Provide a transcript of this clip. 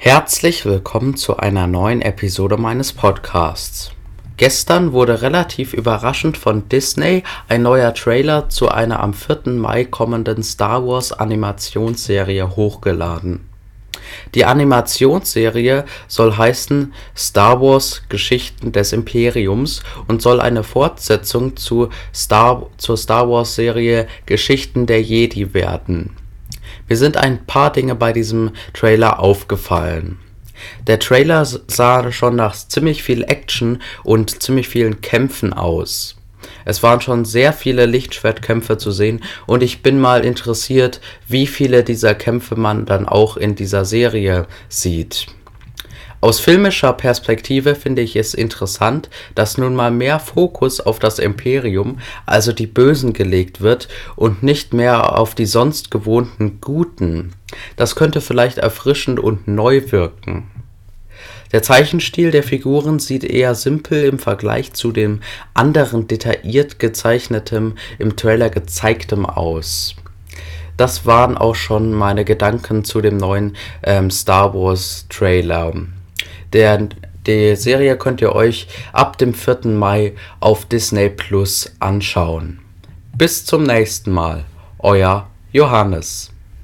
Herzlich willkommen zu einer neuen Episode meines Podcasts. Gestern wurde relativ überraschend von Disney ein neuer Trailer zu einer am 4. Mai kommenden Star Wars Animationsserie hochgeladen. Die Animationsserie soll heißen Star Wars Geschichten des Imperiums und soll eine Fortsetzung zur Star Wars Serie Geschichten der Jedi werden. Mir sind ein paar Dinge bei diesem Trailer aufgefallen. Der Trailer sah schon nach ziemlich viel Action und ziemlich vielen Kämpfen aus. Es waren schon sehr viele Lichtschwertkämpfe zu sehen und ich bin mal interessiert, wie viele dieser Kämpfe man dann auch in dieser Serie sieht. Aus filmischer Perspektive finde ich es interessant, dass nun mal mehr Fokus auf das Imperium, also die Bösen, gelegt wird und nicht mehr auf die sonst gewohnten Guten. Das könnte vielleicht erfrischend und neu wirken. Der Zeichenstil der Figuren sieht eher simpel im Vergleich zu dem anderen detailliert gezeichnetem, im Trailer gezeigtem aus. Das waren auch schon meine Gedanken zu dem neuen Star Wars Trailer. Die Serie könnt ihr euch ab dem 4. Mai auf Disney Plus anschauen. Bis zum nächsten Mal, euer Johannes.